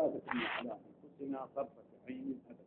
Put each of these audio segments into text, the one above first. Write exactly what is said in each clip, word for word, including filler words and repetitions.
زيادة على أنفسنا طرفة عين أبدا.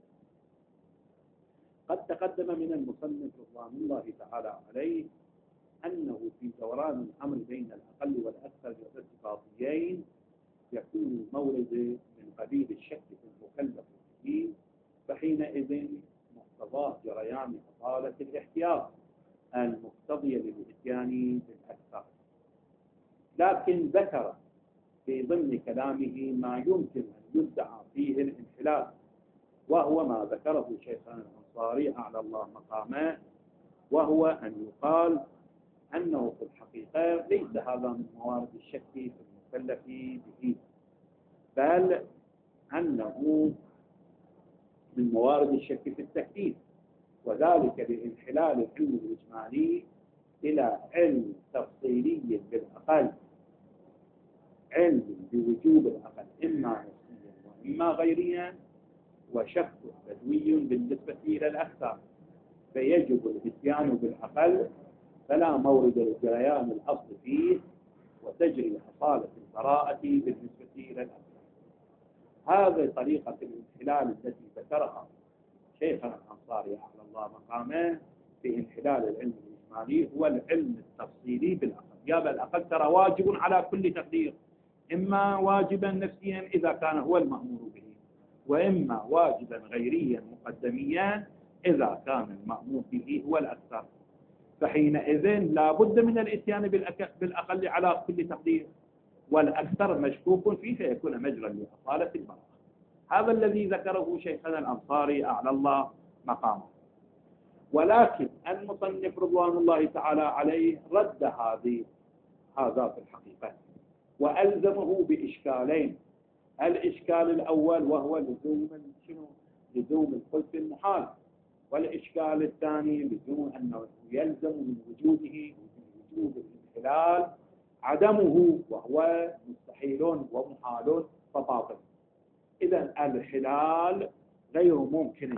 قد تقدم من المصنف رضوان الله تعالى عليه أنه في دوران الأمر بين الأقل والأكثر الارتباطيين يكون مورد من قبيل الشك في المكلف به، فحينئذ مقتضاه جريان أصالة الاحتياط المقتضية للإتيان بالأكثر. لكن ذكر في ضمن كلامه ما يمكن أن يدعى فيه الانحلال، وهو ما ذكره شيخنا الأنصاري أعلى الله مقامه، وهو أن يقال أنه في الحقيقة ليس هذا من موارد الشك في المكلف به، بل أنه من موارد الشك في التكليف، وذلك لانحلال العلم الإجمالي إلى علم تفصيلي بالأقل، علم بوجوب الأقل إما نفسيا وإما غيريا، وشك بدوي بالنسبة إلى الأكثر، فيجب الاتيان بالأقل فلا مورد لجريان الأصل فيه، وتجري أصالة البراءة بالنسبة إلى الأكثر. هذه طريقة الانحلال التي ذكرها شيخنا الأنصاري أعلى الله مقامه في انحلال العلم الإجمالي هو العلم التفصيلي بالأقل. يا بالأقل ترى واجب على كل تقدير، إما واجبا نفسيا إذا كان هو المأمور به، وإما واجبا غيريا مقدميا إذا كان المأمور به هو الأكثر، فحينئذ لا بد من الاتيان بالأقل على كل تقدير، والأكثر مشكوك فيه فيكون مجرا لأصالة البراءة. هذا الذي ذكره شيخنا الأنصاري أعلى الله مقامه. ولكن المصنف رضوان الله تعالى عليه رد هذه هذا في الحقيقة، وألزمه بإشكالين. الإشكال الأول وهو لزوم شنو؟ لزوم الخلف المحال، والإشكال الثاني لزوم أنه يلزم من وجوده من وجود الانحلال عدمه، وهو مستحيل ومحال فباطل. إذا الانحلال غير ممكن،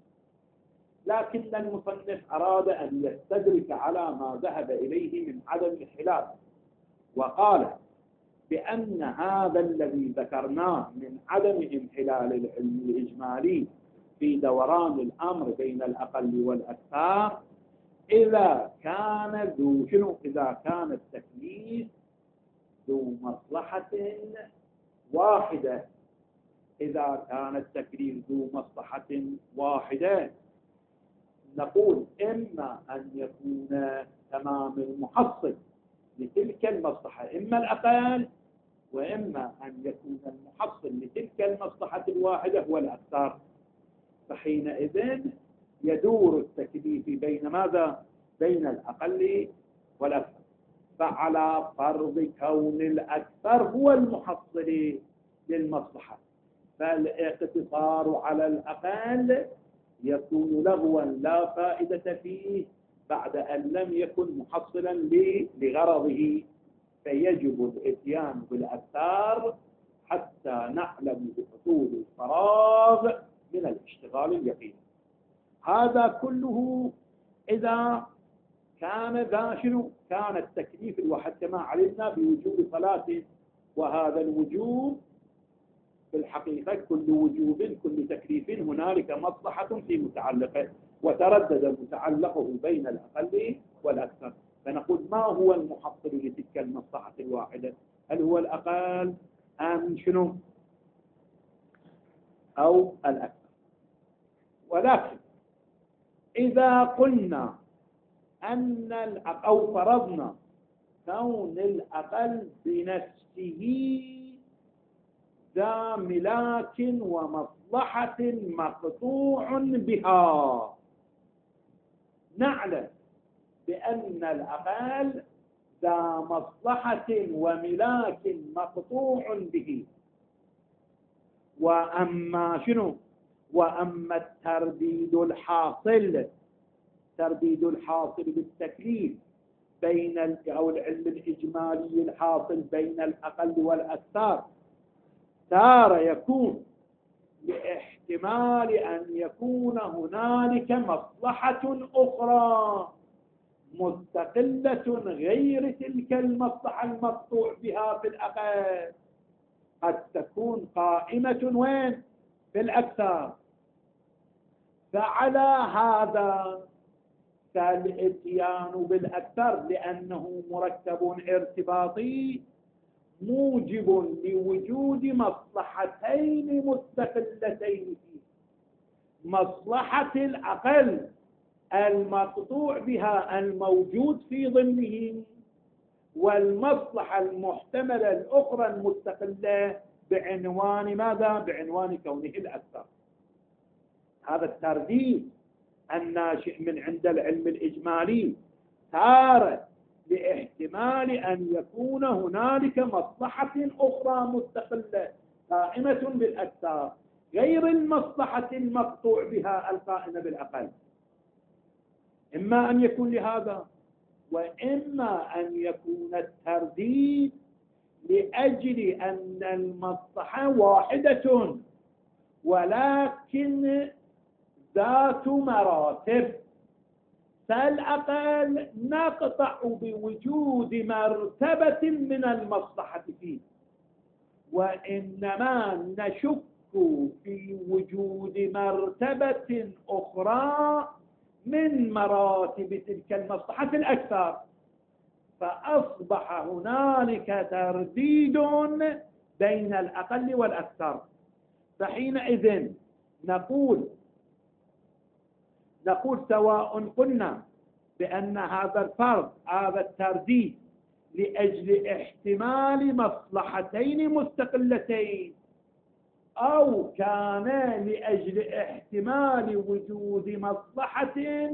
لكن المصنف أراد أن يستدرك على ما ذهب إليه من عدم الانحلال، وقال بأن هذا الذي ذكرناه من عدم انحلال العلم الإجمالي في دوران الأمر بين الأقل والأكثر إذا كان ذو شنو؟ إذا كان التكليف ذو مصلحة واحدة. إذا كان التكليف ذو مصلحة واحدة نقول إما أن يكون تمام المحصل لتلك المصلحة إما الأقل، وإما أن يكون المحصل لتلك المصلحة الواحدة هو الأكثر، فحينئذ يدور التكليف بين ماذا؟ بين الأقل والأكثر. فعلى فرض كون الأكثر هو المحصل للمصلحة، فالاقتصار على الأقل يكون لغوا لا فائدة فيه بعد أن لم يكن محصلا لغرضه، فيجب الاتيان بالأكثر حتى نعلم بحصول الفراغ من الاشتغال اليقيني. هذا كله إذا كان ذا شنو؟ كان التكليف الواحد كما علمنا بوجوب صلاة، وهذا الوجوب في الحقيقة كل وجوب كل تكليف هنالك مصلحة في متعلقه، وتردد متعلقه بين الأقل والأكثر، فنقول ما هو المحصل لتلك المصلحة الواحدة؟ هل هو الأقل أم شنو أو الأكثر؟ ولكن إذا قلنا أن أو فرضنا كون الأقل بنفسه ذا ملاك ومصلحة مقطوع بها، نعلم بأن الأقل ذا مصلحة وملاك مقطوع به. وأما شنو؟ وأما الترديد الحاصل، ترديد الحاصل بالتكليف بين أو العلم الإجمالي الحاصل بين الأقل والأكثر، تارة يكون لاحتمال أن يكون هنالك مصلحة أخرى مستقلة غير تلك المصلحة المقطوع بها في الأقل. قد تكون قائمة وين؟ في الأكثر. فعلى هذا فالاتيان بالأكثر لأنه مركب ارتباطي موجب لوجود مصلحتين مستقلتين فيه: مصلحة الأقل المقطوع بها الموجود في ضمنه، والمصلحة المحتملة الأخرى المستقلة بعنوان ماذا؟ بعنوان كونه الأكثر. هذا الترديد الناشئ من عند العلم الإجمالي صار لاحتمال أن يكون هنالك مصلحة أخرى مستقلة قائمة بالأكثر غير المصلحة المقطوع بها القائمة بالأقل. إما أن يكون لهذا، وإما أن يكون الترديد لأجل أن المصلحة واحدة ولكن ذات مراتب، فالأقل نقطع بوجود مرتبة من المصلحة فيه، وإنما نشك في وجود مرتبة أخرى من مراتب تلك المصلحة الأكثر، فأصبح هنالك ترديد بين الأقل والأكثر. فحينئذ نقول نقول سواء قلنا بأن هذا الفرض هذا الترديد لأجل احتمال مصلحتين مستقلتين، أو كان لأجل احتمال وجود مصلحة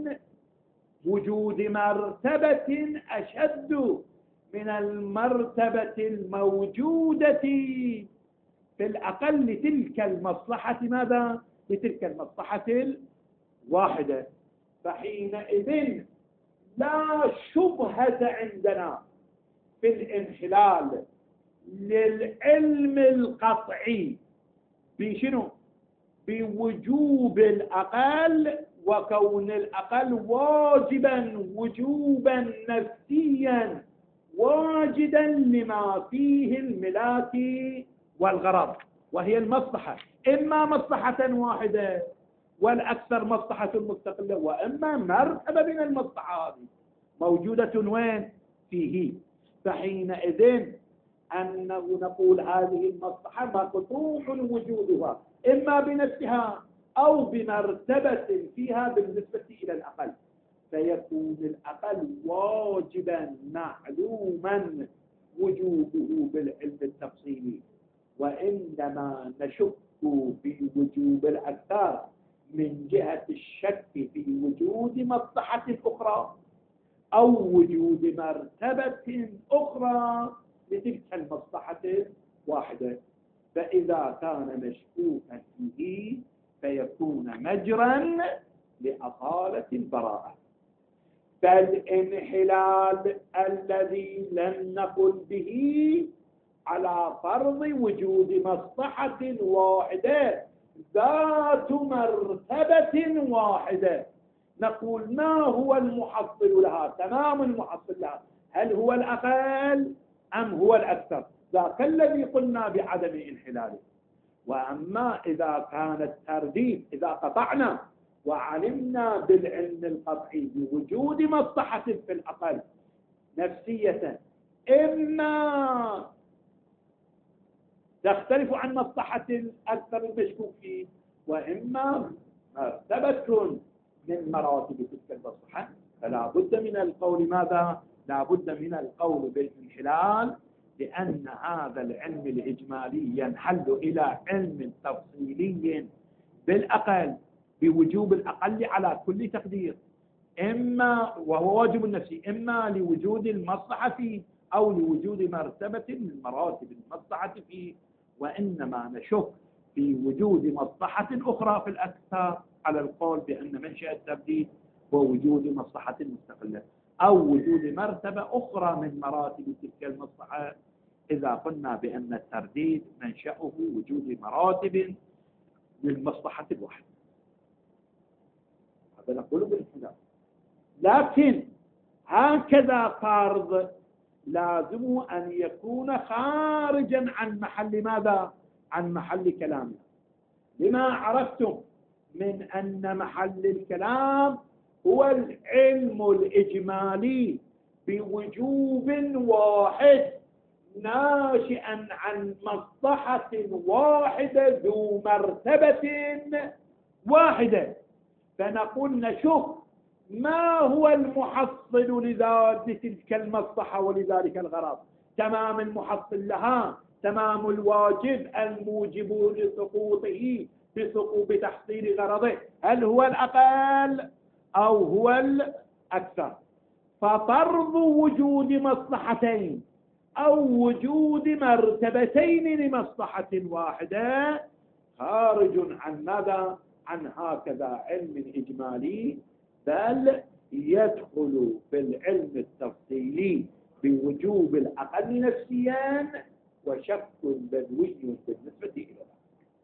وجود مرتبة أشد من المرتبة الموجودة في الأقل تلك المصلحة ماذا؟ لتلك المصلحة الواحدة. فحينئذ لا شبهة عندنا في الانحلال للعلم القطعي بشنو؟ بوجوب الأقل، وكون الأقل واجبا وجوبا نفسيا واجدا لما فيه الملاك والغرض، وهي المصلحة، إما مصلحة واحدة والأكثر مصلحة مستقلة، وإما مرتبة من المصلحة هذه موجودة وين؟ فيه. فحينئذ أنه نقول هذه المصلحة مقطوع وجودها إما بنفسها أو بمرتبة فيها بالنسبة إلى الأقل، فيكون الأقل واجبا معلوما وجوده بالعلم التفصيلي، وإنما نشك في وجوب الأكثر من جهة الشك في وجود مصلحة أخرى أو وجود مرتبة أخرى لتلك المصلحة الواحدة. فإذا كان مشكوكا فيه فيكون مجرا لأصالة البراءة. فالانحلال الذي لم نقل به على فرض وجود مصلحة واحدة ذات مرتبة واحدة، نقول ما هو المحصل لها؟ تمام المحصل لها، هل هو الأقل أم هو الأكثر؟ ذاك الذي قلنا بعدم انحلاله. وأما إذا كان الترديد، إذا قطعنا وعلمنا بالعلم القطعي بوجود مصلحة في الأقل نفسية إما تختلف عن مصلحة الأكثر المشكوك فيه، وإما مرتبة من مراتب تلك المصلحة، فلا بد من القول ماذا؟ لا بد من القول بالانحلال، لأن هذا العلم الإجمالي ينحل إلى علم تفصيلي بالأقل بوجوب الأقل على كل تقدير، إما وهو واجب النفسي، إما لوجود المصلحة فيه أو لوجود مرتبة من مراتب المصلحة فيه، وإنما نشك في وجود مصلحة أخرى في الأكثر على القول بأن منشأ الترديد هو وجود مصلحة مستقلة أو وجود مرتبة أخرى من مراتب تلك المصلحة، إذا قلنا بأن الترديد منشأه وجود مراتب للمصلحة الواحدة. هذا نقول بالانحلال. لكن هكذا فرض لازم أن يكون خارجا عن محل ماذا؟ عن محل كلامنا. لما عرفتم من أن محل الكلام هو العلم الإجمالي بوجوب واحد ناشئا عن مصلحة واحدة ذو مرتبة واحدة. فنقول نشوف ما هو المحصل لذلك تلك المصلحة ولذلك الغرض. تمام المحصل لها، تمام الواجب الموجب لسقوطه بسقوط بتحصيل غرضه، هل هو الأقل أو هو الأكثر؟ ففرض وجود مصلحتين أو وجود مرتبتين لمصلحة واحدة خارج عن ماذا؟ عن هكذا علم إجمالي، بل يدخل في العلم التفصيلي بوجوب الأقل نفسيا وشك بدوي بالنسبة إلى ذلك.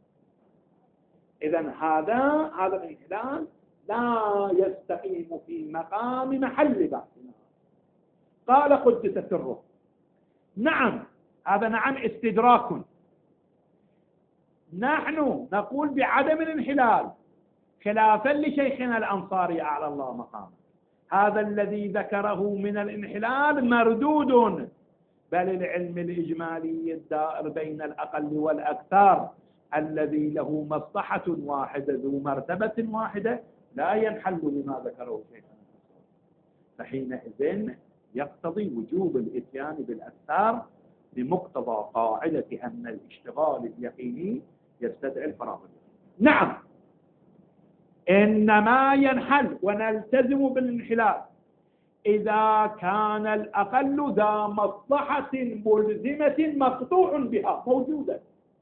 إذن هذا هذا الانحلال لا يستقيم في مقام محل بحثنا. قال قدس سره. نعم، هذا نعم استدراك. نحن نقول بعدم الانحلال خلافا لشيخنا الأنصاري أعلى الله مقامه. هذا الذي ذكره من الانحلال مردود، بل العلم الإجمالي الدائر بين الأقل والأكثر الذي له مصلحة واحدة ذو مرتبة واحدة لا ينحل لما ذكره شيخنا. فحينئذ يقتضي وجوب الاتيان بالأكثر بمقتضى قاعدة أن الاشتغال اليقيني يستدعي الفراغ. نعم، إنما ينحل ونلتزم بالانحلال إذا كان الأقل ذا مصلحة ملزمة مقطوع بها موجودة،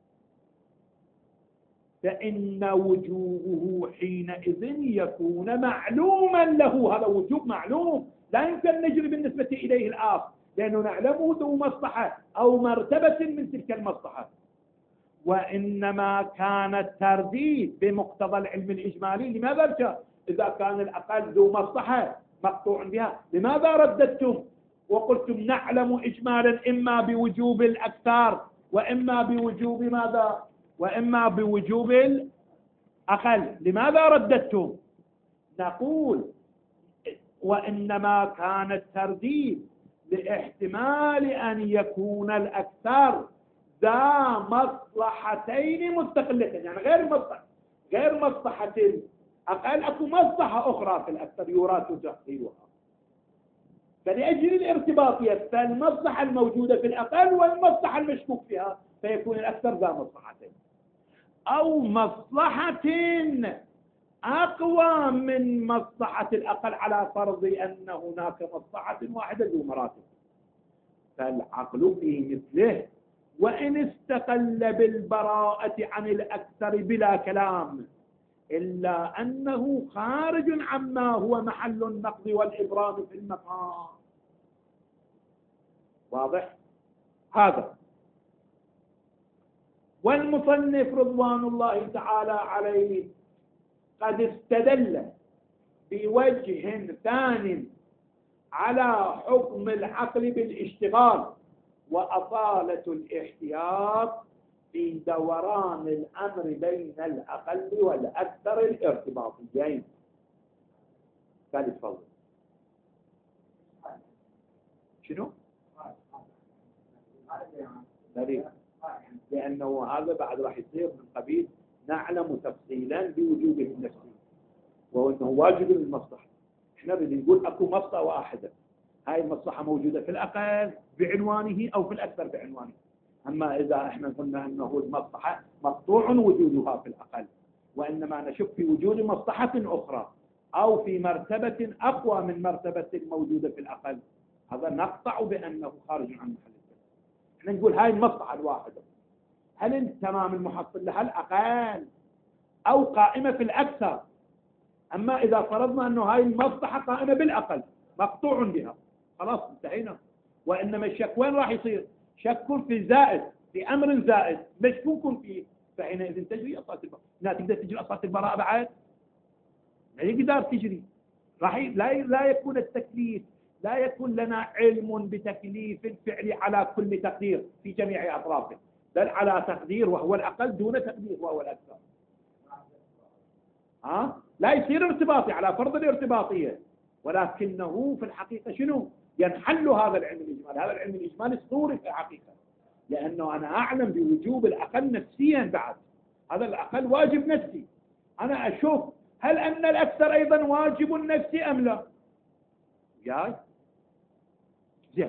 فإن وجوبه حينئذ يكون معلوما له. هذا وجوب معلوم لا يمكن نجري بالنسبة إليه الآخر، لأنه نعلمه ذو مصلحة أو مرتبة من تلك المصلحة. وإنما كان الترديد بمقتضى العلم الإجمالي. لماذا رجع؟ إذا كان الأقل ذو مصلحة مقطوع بها، لماذا رددتم وقلتم نعلم إجمالا إما بوجوب الأكثر وإما بوجوب ماذا؟ وإما بوجوب الأقل. لماذا رددتم؟ نقول وإنما كان الترديد لاحتمال أن يكون الأكثر ذا مصلحتين مستقلتين، يعني غير مصلحة غير مصلحة الأقل، أكو مصلحة أخرى في الأكثر يراد تحصيلها. فلأجل الارتباطية فالمصلحة الموجودة في الأقل والمصلحة المشكوك فيها، فيكون الأكثر ذا مصلحتين، أو مصلحة أقوى من مصلحة الأقل على فرض أن هناك مصلحة واحدة ذو مراتب. فالعقل في مثله وإن استقل بالبراءة عن الأكثر بلا كلام، إلا أنه خارج عما هو محل النقد والإبرام في المقام. واضح هذا؟ والمصنف رضوان الله تعالى عليه قد استدل بوجه ثان على حكم العقل بالاشتغال وأصالة الاحتياط في دوران الأمر بين الأقل والأكثر الارتباطيين. ثالث فضل شنو؟ دليل، لأنه هذا بعد راح يصير من قبيل نعلم تفصيلا بوجوبه النفسي، وهو أنه واجب للمصلحة. احنا بدنا نقول أكو مصلحة واحدة، هاي المصلحة موجودة في الأقل بعنوانه أو في الأكثر بعنوانه. أما إذا احنا قلنا أنه المصلحة مقطوع وجودها في الأقل، وإنما نشك في وجود مصلحة أخرى أو في مرتبة أقوى من مرتبة الموجودة في الأقل، هذا نقطع بأنه خارج عن محل الكلام. احنا نقول هاي المصلحة الواحدة هل تمام المحصل لها الأقل أو قائمة في الأكثر؟ أما إذا فرضنا أنه هاي المصلحة قائمة بالأقل مقطوع بها، خلاص انتهينا. وإنما الشك وين راح يصير؟ شك في زائد، في أمر زائد مشكوك فيه، فحينئذ تجري أصالة البراءة. لا تقدر تجري أصالة البراءة بعد؟ لا يقدر تجري. راح لا لا يكون التكليف لا يكون لنا علم بتكليف الفعل على كل تقدير في جميع أطرافه، بل على تقدير وهو الأقل دون تقدير وهو الأكثر. ها؟ لا يصير ارتباطي على فرض الارتباطية، ولكنه في الحقيقة شنو؟ ينحل هذا العلم الإجمالي. هذا العلم الإجمالي صوري في الحقيقة، لأنه أنا أعلم بوجوب الأقل نفسيا بعد. هذا الأقل واجب نفسي، أنا أشوف هل أن الأكثر أيضا واجب نفسي أم لا. ياي زين.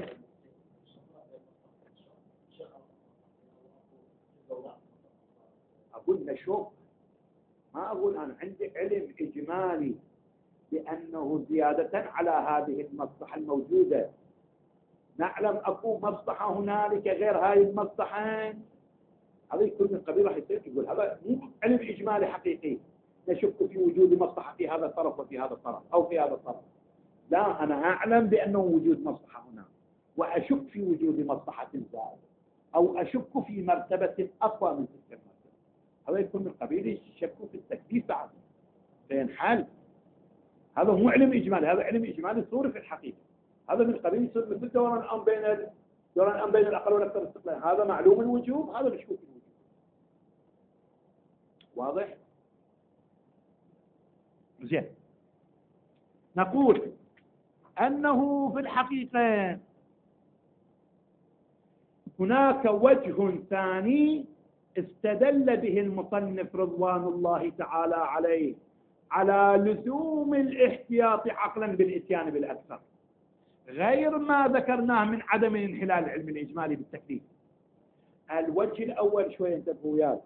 أقول نشوف، ما أقول أنا عندي علم إجمالي لأنه زيادة على هذه المصلحة الموجودة. نعلم أكو مصلحة هنالك غير هاي المصلحين، هذا يكون من قبيل راح يصير يقول هذا مو علم إجمالي حقيقي، نشك في وجود مصلحة في هذا الطرف وفي هذا الطرف أو في هذا الطرف. لا، أنا أعلم بأنه وجود مصلحة هنا، وأشك في وجود مصلحة زائدة، أو أشك في مرتبة أقوى من تلك المرتبة. هذا يكون من قبيل الشك في التكليف بعد فينحل. هذا مو علم إجمالي، هذا علم إجمالي صوري في الحقيقة. هذا من قبيل يصير مثل دوران الأم بين ال... دوران الأم بين الأقل والأكثر استقلال. هذا معلوم الوجوب، هذا مشكوك الوجوب. واضح؟ زين. نقول أنه في الحقيقة هناك وجه ثاني استدل به المصنف رضوان الله تعالى عليه على لزوم الاحتياط عقلا بالإتيان بالأكثر، غير ما ذكرناه من عدم انحلال العلم الإجمالي بالتكليف. الوجه الأول شوية انتبهوا وياي.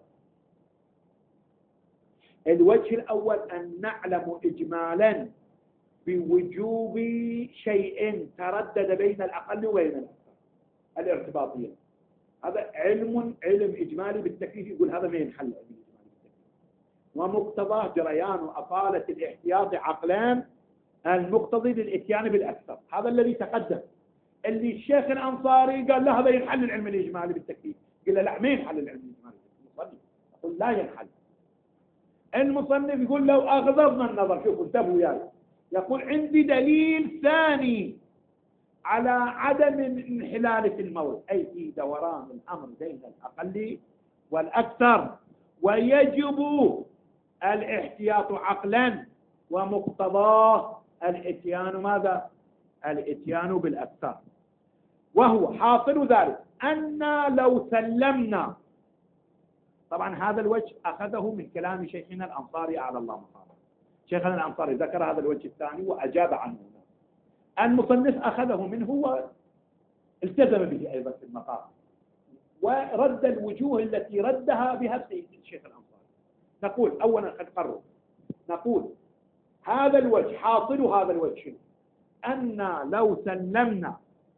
الوجه الأول أن نعلم إجمالا بوجوب شيء تردد بين الأقل وبين الأكثر، الارتباطية. هذا علم علم إجمالي بالتكليف، يقول هذا ما ينحل العلم الإجمالي بالتكليف، ومقتضاه جريان وأصالة الاحتياط عقلان المقتضي للإتيان بالأكثر. هذا الذي تقدم، اللي الشيخ الأنصاري قال له هذا ينحل العلم الإجمالي بالتكليف، قال له لا ما ينحل العلم الإجمالي بالتكليف. يقول لا ينحل. المصنف يقول لو أغضضنا النظر، شوفوا انتبهوا وياي، يقول عندي دليل ثاني على عدم انحلال في المورد، أي في دوران الأمر بين الأقل والأكثر، ويجب الاحتياط عقلا ومقتضاه الاتيان ماذا؟ الاتيان بالأكثر. وهو حاصل ذلك أن لو سلمنا، طبعا هذا الوجه أخذه من كلام شيخنا الأنصاري أعلى الله مقامه. شيخنا الأنصاري ذكر هذا الوجه الثاني وأجاب عنه، المصنف أخذه منه والتزم به أيضا في المقام، ورد الوجوه التي ردها بها السيد الشيخ الأنصاري. نقول أولا قد قرر، نقول هذا الوجه حاصل هذا الوجه أن لو سلمنا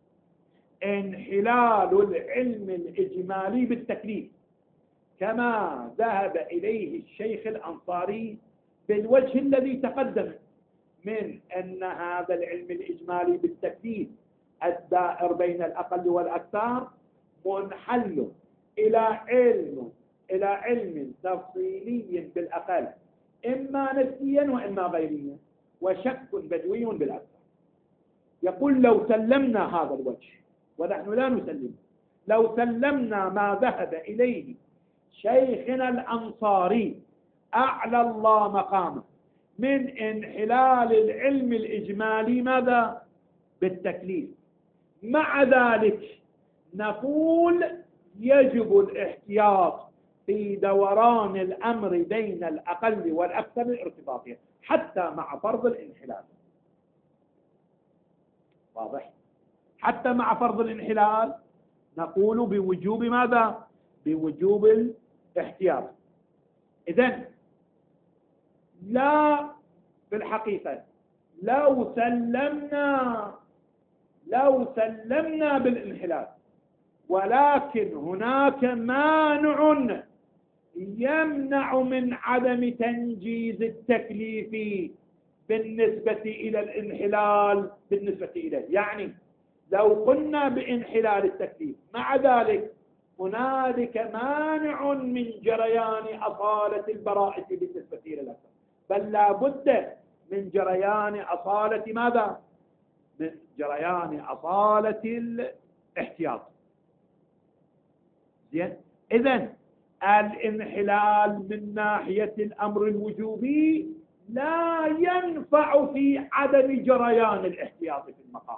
انحلال العلم الإجمالي بالتكليف كما ذهب إليه الشيخ الأنصاري بالوجه الذي تقدم من أن هذا العلم الإجمالي بالتكليف الدائر بين الأقل والأكثر منحل إلى علم إلى علم تفصيلي بالأقل، إما نسبيا وإما غيريا، وشك بدوي بالأكثر. يقول لو سلمنا هذا الوجه، ونحن لا نسلم، لو سلمنا ما ذهب إليه شيخنا الأنصاري أعلى الله مقامه من انحلال العلم الإجمالي ماذا؟ بالتكليف، مع ذلك نقول يجب الاحتياط في دوران الأمر بين الأقل والأكثر الارتباطية حتى مع فرض الانحلال. واضح؟ حتى مع فرض الانحلال نقول بوجوب ماذا؟ بوجوب الاحتياط. إذن لا، في الحقيقة لو سلمنا لو سلمنا بالانحلال، ولكن هناك مانع يمنع من عدم تنجيز التكليف بالنسبة إلى الانحلال بالنسبة إليه. يعني لو قلنا بانحلال التكليف مع ذلك هنالك مانع من جريان أصالة البراءة بالنسبة إلى الأكثر، بل لا بد من جريان أصالة ماذا؟ من جريان أصالة الاحتياط. زين، إذن الانحلال من ناحية الأمر الوجوبي لا ينفع في عدم جريان الاحتياط في المقام.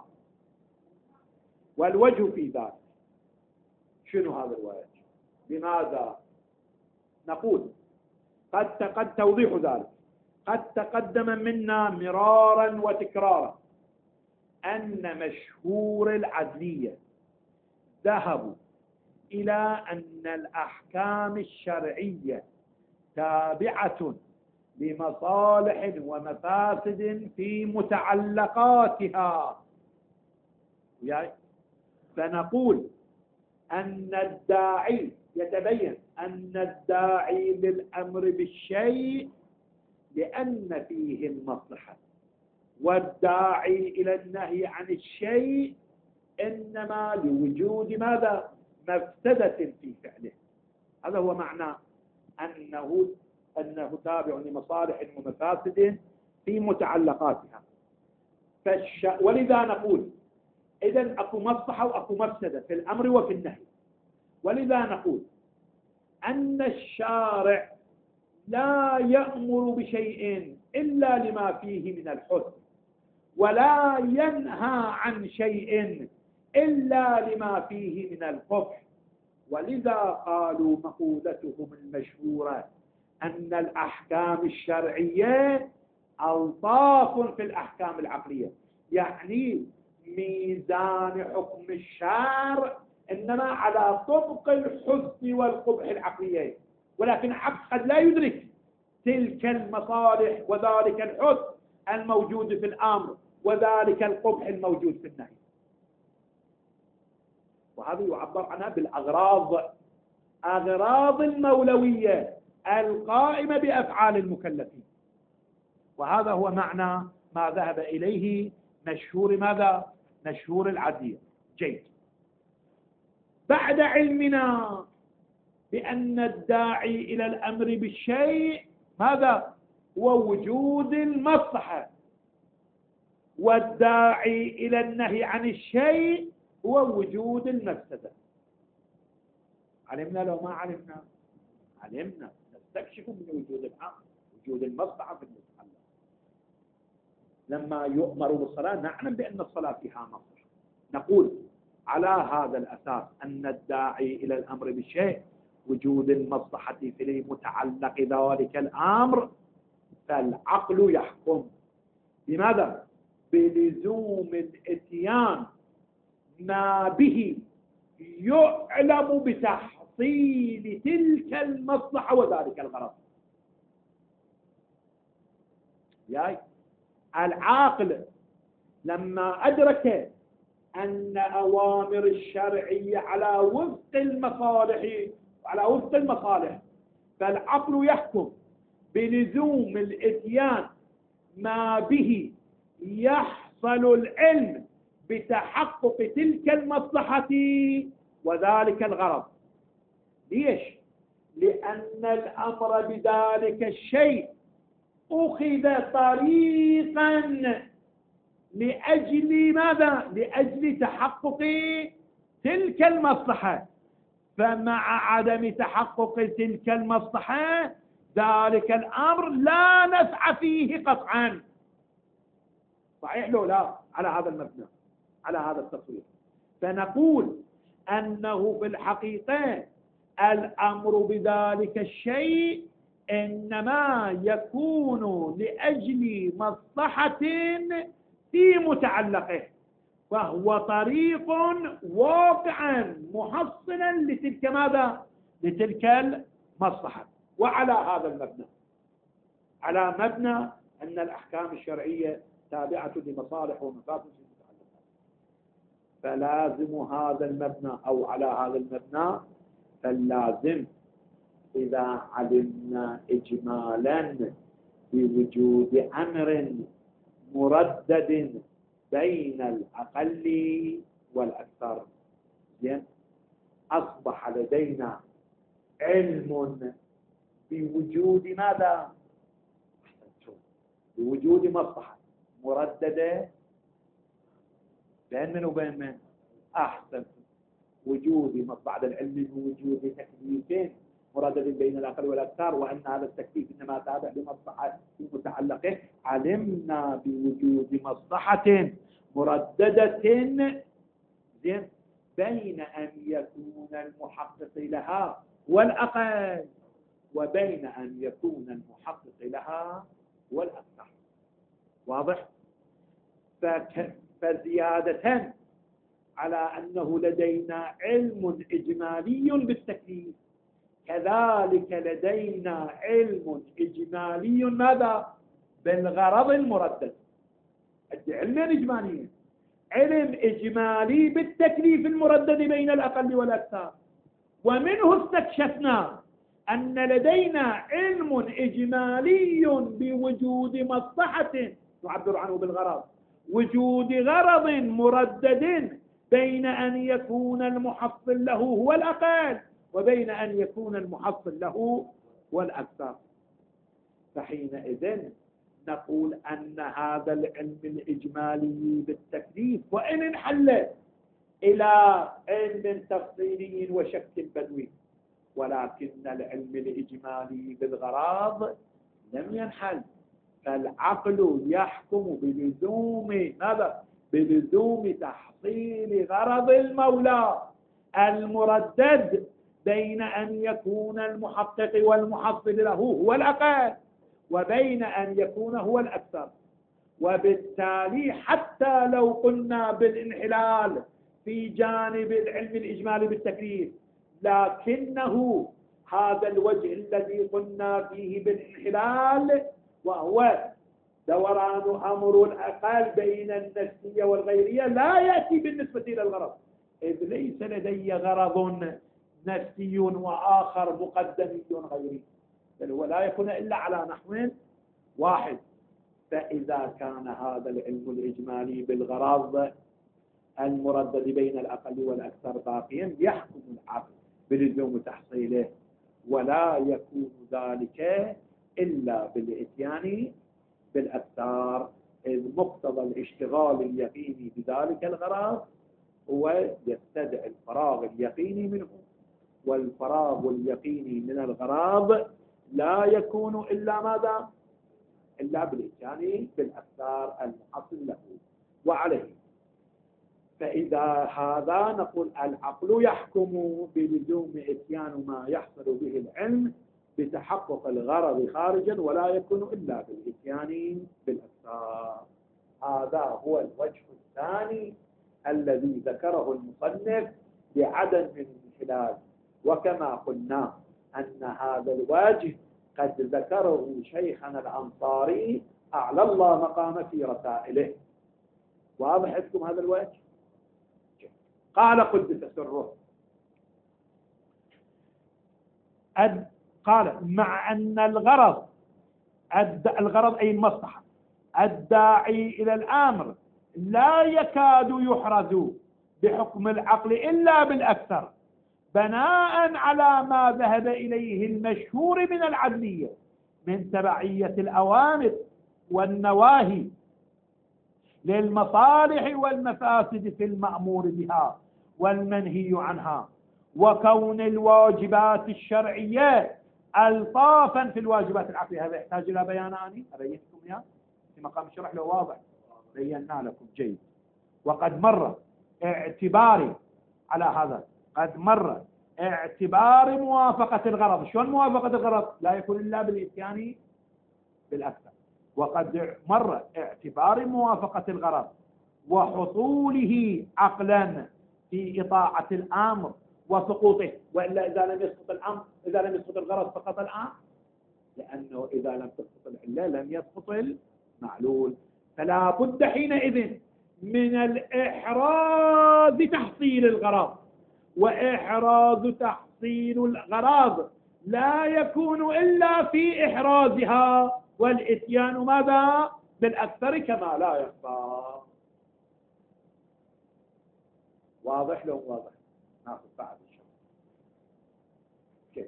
والوجه في ذلك شنو هذا الوجه؟ لماذا نقول قد قد توضيح ذلك؟ قد تقدم منا مرارا وتكرارا أن مشهور العدلية ذهبوا إلى أن الأحكام الشرعية تابعة لمصالح ومفاسد في متعلقاتها. يعني فنقول أن الداعي يتبين أن الداعي للأمر بالشيء لأن فيه المصلحة، والداعي إلى النهي عن الشيء إنما لوجود ماذا؟ مفسدة في فعله. هذا هو معنى أنه أنه تابع لمصالح ومفاسد في متعلقاتها. فالش... ولذا نقول إذن أكو مصلحة وأكو مفسدة في الأمر وفي النهي. ولذا نقول أن الشارع لا يأمر بشيء إلا لما فيه من الحسن، ولا ينهى عن شيء إلا لما فيه من القبح. ولذا قالوا مقولتهم المشهورة أن الأحكام الشرعية ألطاف في الأحكام العقلية، يعني ميزان حكم الشارع إنما على طبق الحسن والقبح العقليين، ولكن العقل قد لا يدرك تلك المصالح وذلك الحسن الموجود في الأمر وذلك القبح الموجود في النهي. وهذا يعبر عنها بالأغراض، أغراض المولوية القائمة بأفعال المكلفين. وهذا هو معنى ما ذهب إليه مشهور ماذا؟ مشهور العدلية. جيد. بعد علمنا بأن الداعي إلى الأمر بالشيء ماذا؟ هو وجود المصلحة، والداعي إلى النهي عن الشيء هو وجود المفسدة. علمنا لو ما علمنا؟ علمنا، نستكشف من وجود الحق وجود المصلحة في المتعلق. لما يؤمر بالصلاة نعلم بأن الصلاة فيها مصلحة، نقول على هذا الأساس أن الداعي إلى الأمر بالشيء وجود المصلحة في المتعلق ذلك الأمر، فالعقل يحكم بماذا؟ بلزوم الاتيان ما به يعلم بتحصيل تلك المصلحة وذلك الغرض. يعني العاقل لما أدرك أن أوامر الشرعية على وفق المصالح على وفق المصالح فالعقل يحكم بلزوم الاتيان ما به يحصل العلم بتحقق تلك المصلحة وذلك الغرض. ليش؟ لأن الأمر بذلك الشيء أخذ طريقا لأجل ماذا؟ لأجل تحقق تلك المصلحة، فمع عدم تحقق تلك المصلحة ذلك الأمر لا نفع فيه قطعا. صحيح لو لا؟ على هذا المبنى، على هذا التصوير، فنقول أنه في الحقيقة الأمر بذلك الشيء إنما يكون لأجل مصلحة في متعلقه، فهو طريق واقعا محصنا لتلك ماذا؟ لتلك المصلحة. وعلى هذا المبنى، على مبنى أن الأحكام الشرعية تابعة لمصالح ومفاسد المتعلقات، فلازم هذا المبنى أو على هذا المبنى فاللازم إذا علمنا إجمالا بوجود أمر مردد بين الأقل والأكثر، زين، أصبح لدينا علم بوجود ماذا؟ بوجود مصلحة مرددة بين من وبين من؟ أحسن. وجود بعد العلم بوجود تكليفين مردد بين الأقل والأكثر، وأن هذا التكليف إنما تابع لمصلحة في متعلقه، علمنا بوجود مصلحة مرددة زين بين أن يكون المحقق لها والأقل وبين أن يكون المحقق لها والأكثر. واضح؟ فزيادة على أنه لدينا علم إجمالي بالتكليف، كذلك لدينا علم إجمالي ماذا؟ بالغرض المردد. علم إجمالي، علم إجمالي بالتكليف المردد بين الأقل والأكثر، ومنه استكشفنا أن لدينا علم إجمالي بوجود مصلحة نعبر عنه بالغرض، وجود غرض مردد بين أن يكون المحصل له هو الأقل وبين أن يكون المحصل له هو الأكثر. فحينئذ نقول أن هذا العلم الإجمالي بالتكليف وإن انحل إلى علم تفصيلي وشك بدوي، ولكن العلم الإجمالي بالغراض لم ينحل، فالعقل يحكم بلزوم ماذا؟ بلزوم تحصيل غرض المولى المردد بين أن يكون المحقق والمحصل له هو الأقل وبين أن يكون هو الأكثر. وبالتالي حتى لو قلنا بالانحلال في جانب العلم الإجمالي بالتكليف، لكنه هذا الوجه الذي قلنا فيه بالانحلال وهو دوران أمر الأقل بين النفسية والغيرية لا يأتي بالنسبة إلى الغرض، إذ ليس لدي غرض نفسي وآخر مقدمي غيري، بل هو لا يكون إلا على نحو واحد. فإذا كان هذا العلم الإجمالي بالغرض المردد بين الأقل والأكثر باقيا، يحكم العقل بلزوم تحصيله، ولا يكون ذلك إلا بالإتيان بالأكثر، إذ مقتضى الاشتغال اليقيني بذلك الغرض هو يستدعي الفراغ اليقيني منه، والفراغ اليقيني من الغرض لا يكون إلا ماذا؟ إلا بالإتيان بالأكثر المحصل له. وعليه فإذا هذا نقول العقل يحكم بلزوم إتيان ما يحصل به العلم بتحقق الغرض خارجا، ولا يكون إلا بالإتيان بالأكثر. هذا هو الوجه الثاني الذي ذكره المصنف بعدم الانحلال. وكما قلنا أن هذا الوجه قد ذكره شيخنا الأنصاري أعلى الله مقام في رسائله. واضح لكم هذا الوجه؟ قال قدس سره، قال مع أن الغرض الغرض أي المصلحة الداعي إلى الأمر لا يكاد يحرز بحكم العقل إلا بالأكثر، بناء على ما ذهب إليه المشهور من العدلية من تبعية الأوامر والنواهي للمصالح والمفاسد في المأمور بها والمنهي عنها، وكون الواجبات الشرعية ألطافا في الواجبات العقلية. هذا يحتاج إلى بيان آني أبينكم إياه في مقام الشرح، لو واضح بينا لكم جيد. وقد مر اعتباري على هذا، قد مر اعتبار موافقة الغرض. شلون موافقة الغرض؟ لا يكون إلا بالإتيان بالأكثر. وقد مر اعتبار موافقة الغرض وحصوله عقلا في إطاعة الأمر وسقوطه، وإلا إذا لم يسقط الأمر، إذا لم يسقط الغرض سقط الأمر، لأنه إذا لم تسقط العلة لم يسقط المعلول. فلا بد حينئذ من الإحراز تحصيل الغرض، وإحراز تحصيل الغرض لا يكون إلا في إحرازها والإتيان ماذا؟ بالأكثر كما لا يخفى. واضح لو واضح؟ ناخذ بعد إن شاء الله. كيف؟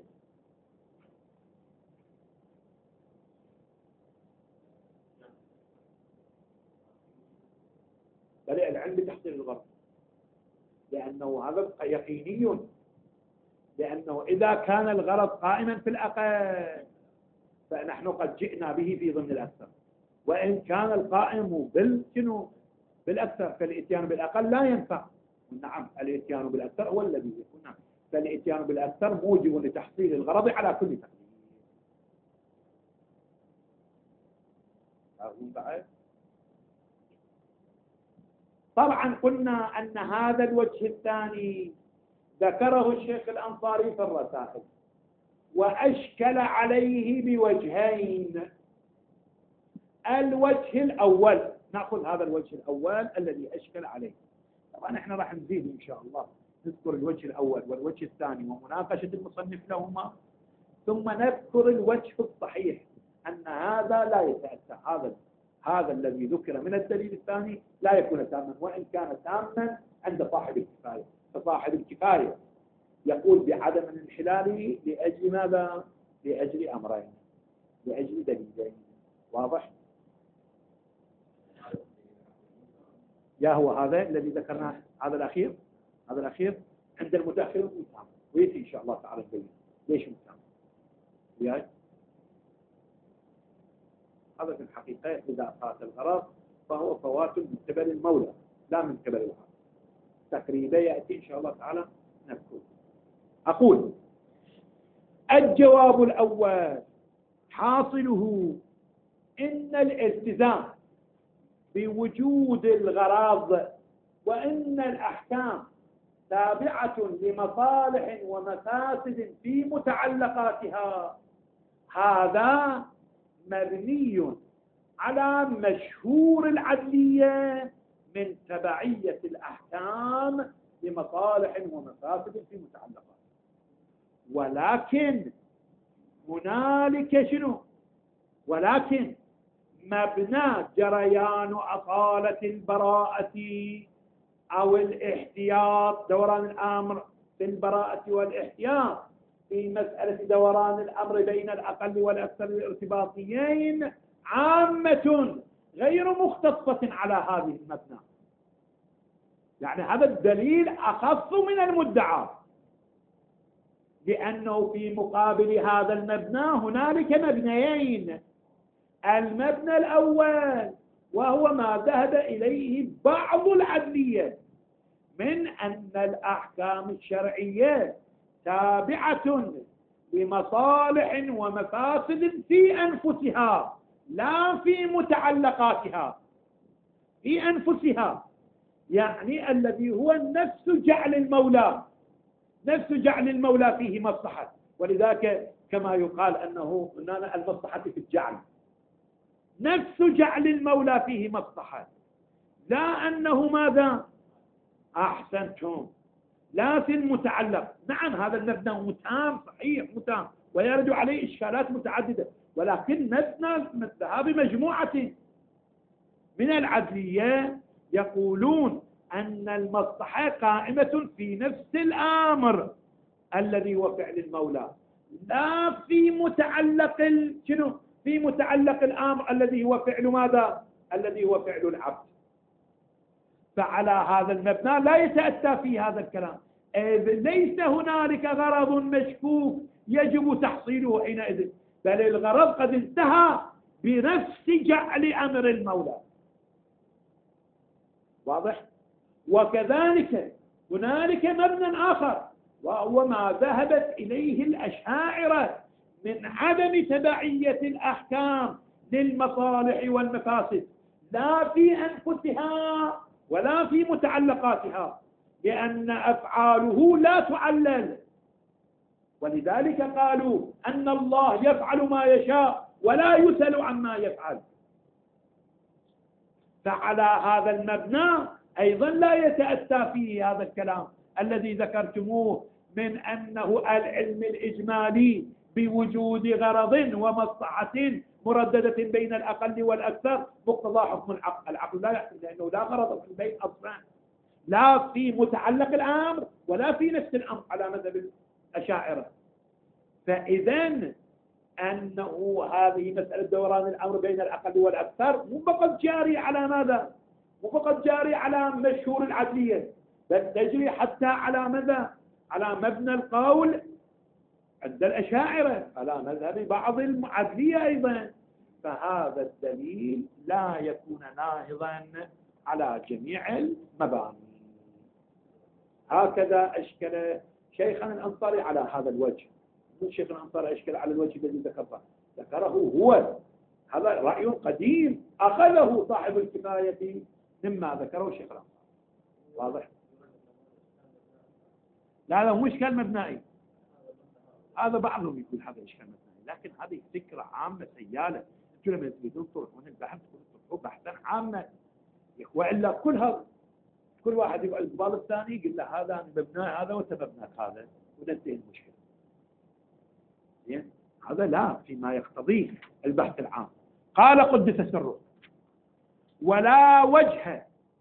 بل العلم بتحصيل الغرض، لأنه هذا يقيني، لأنه إذا كان الغرض قائما في الأقل فنحن قد جئنا به في ضمن الأكثر، وإن كان القائم بالشنو بالأكثر فالإتيان بالأقل لا ينفع. نعم الإتيان بالأكثر هو الذي يكون، نعم فالإتيان بالأكثر موجب لتحصيل الغرض على كل تقدير. طبعا قلنا أن هذا الوجه الثاني ذكره الشيخ الأنصاري في الرسائل، وأشكل عليه بوجهين. الوجه الأول، نأخذ هذا الوجه الأول الذي أشكل عليه، طبعا احنا راح نزيد إن شاء الله نذكر الوجه الأول والوجه الثاني ومناقشة المصنف لهما، ثم نذكر الوجه الصحيح أن هذا لا يتأتى، هذا هذا الذي ذكر من الدليل الثاني لا يكون تاما، وإن كان تاما عند صاحب الكفاية، فصاحب الكفاية يقول بعدم الانحلال لأجل ماذا؟ لأجل أمرين، لأجل دليلين. واضح؟ يا هو هذا الذي ذكرناه، هذا الأخير، هذا الأخير عند المتأخر متام، ويأتي إن شاء الله تعالى الدليل ليش متام. وياي هذا في الحقيقة إذا فات الغرض فهو فوات من قبل المولى لا من قبل العبد. تقريبا يأتي إن شاء الله تعالى نذكر. أقول الجواب الأول حاصله إن الالتزام بوجود الغرض وإن الأحكام تابعة لمصالح ومفاسد في متعلقاتها، هذا مبني على مشهور العدلية من تبعية الأحكام لمصالح ومفاسد في متعلقاتها. ولكن هنالك شنو؟ ولكن مبنى جريان أصالة البراءة أو الاحتياط، دوران الأمر في البراءة والاحتياط في مسألة دوران الأمر بين الأقل والأكثر الارتباطيين عامة غير مختصة على هذه المبنى. يعني هذا الدليل أخف من المدعى، لأنه في مقابل هذا المبنى هنالك مبنيين. المبنى الأول وهو ما ذهب إليه بعض العدلية من أن الأحكام الشرعية تابعة لمصالح ومفاسد في أنفسها لا في متعلقاتها، في أنفسها، يعني الذي هو نفس جعل المولى، نفس جعل المولى فيه مصلحة. ولذلك كما يقال أنه المصلحة في الجعل، نفس جعل المولى فيه مصلحة، لا أنه ماذا؟ أحسنتم، لا في المتعلق. نعم هذا المبنى متام، صحيح متام، ويرد عليه إشكالات متعددة، ولكن مبنى الذهاب مجموعة من العدلية يقولون أن المصلحة قائمة في نفس الأمر الذي هو فعل المولى، لا في متعلق شنو؟ في متعلق الأمر الذي هو فعل ماذا؟ الذي هو فعل العبد. فعلى هذا المبنى لا يتأتى في هذا الكلام، إذ ليس هنالك غرض مشكوك يجب تحصيله حينئذ، بل الغرض قد انتهى بنفس جعل أمر المولى. واضح؟ وكذلك هنالك مبنى آخر وهو ما ذهبت إليه الأشاعرة من عدم تبعية الأحكام للمصالح والمفاسد لا في أنفسها ولا في متعلقاتها، لأن أفعاله لا تعلل، ولذلك قالوا أن الله يفعل ما يشاء ولا يسأل عما يفعل. فعلى هذا المبنى أيضا لا يتأتى فيه هذا الكلام الذي ذكرتموه من أنه العلم الإجمالي بوجود غرض ومصلحة مرددة بين الأقل والأكثر مقتضى حكم العقل. العقل لا يحكم لأنه لا غرض في البيت أصلا، لا في متعلق الأمر ولا في نفس الأمر على مذهب الأشاعرة. فإذا أنه هذه مسألة دوران الأمر بين الأقل والأكثر مو فقط جاري على ماذا؟ مو فقط جاري على مشهور العدلية، بل تجري حتى على ماذا؟ على مبنى القول عند الأشاعرة، على مذهب بعض العدلية أيضا. فهذا الدليل لا يكون ناهضا على جميع المباني. هكذا أشكل شيخنا الأنصاري على هذا الوجه. مو شيخ الأنصاري أشكل على الوجه الذي ذكره، ذكره هو، هذا رأي قديم أخذه صاحب الكفاية مما ذكره شيخ الأنصاري. واضح؟ لا لا، مو إشكال مبنائي، هذا بعضهم يقول هذا إشكال مبنائي، لكن هذه فكرة عامة سيالة. أنتم لما تريدون تروحون البحث تروحون بحثا عاما، وإلا كلها كل واحد يبقى القبال الثاني يقول له هذا مبناء هذا وأنت مبناك هذا، وننتهي المشكلة. هذا لا فيما يقتضيه البحث العام. قال قدس سره: ولا وجه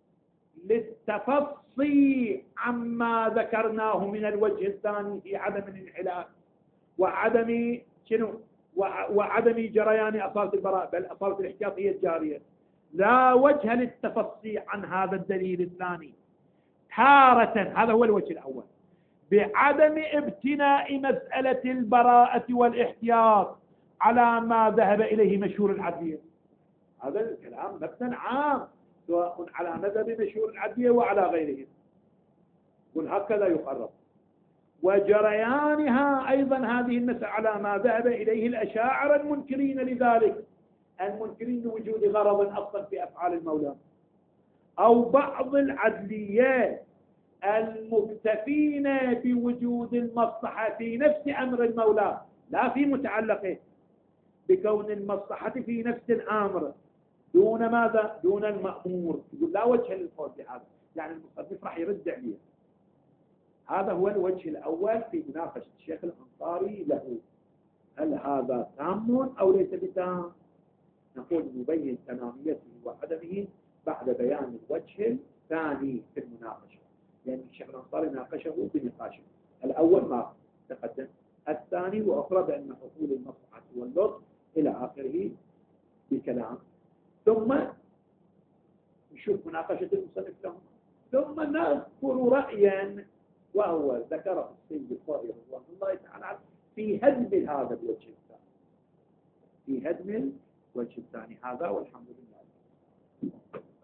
للتفصي عما ذكرناه من الوجه الثاني في عدم الانحلال وعدم شنو وعدم جريان أصالة البراء، بل أصالة الاحتياط هي الجارية. لا وجه للتفصي عن هذا الدليل الثاني تارة، هذا هو الوجه الأول، بعدم ابتناء مسألة البراءة والاحتياط على ما ذهب إليه مشهور العدلية. هذا الكلام مبنى عام سواء على مذهب مشهور العدلية وعلى غيره، وهكذا يقرر. وجريانها أيضا هذه المسألة على ما ذهب إليه الأشاعرة المنكرين لذلك، المنكرين لوجود غرض أصلا في أفعال المولى، أو بعض العدليات المكتفين بوجود المصلحة في نفس أمر المولى لا في متعلقه، بكون المصلحة في نفس الأمر دون ماذا؟ دون المأمور. يقول لا وجه للقول بهذا، يعني المصنف راح يرد عليه. هذا هو الوجه الأول في مناقشة الشيخ الأنصاري له، هل هذا تام أو ليس بتام؟ نقول نبين تماميته وعدمه بعد بيان الوجه الثاني في المناقشة، لأن يعني الشيخ الأنصاري ناقشه بنقاشه الأول ما تقدم، الثاني وأخرى بأن حصول المصلحة واللطف إلى آخره بكلام، ثم نشوف مناقشة المصنف لهم، ثم نذكر رأيا وهو ذكره السيد الطائي رضوان الله تعالى في هدم هذا الوجه الثاني، في هدم الوجه الثاني هذا، والحمد لله.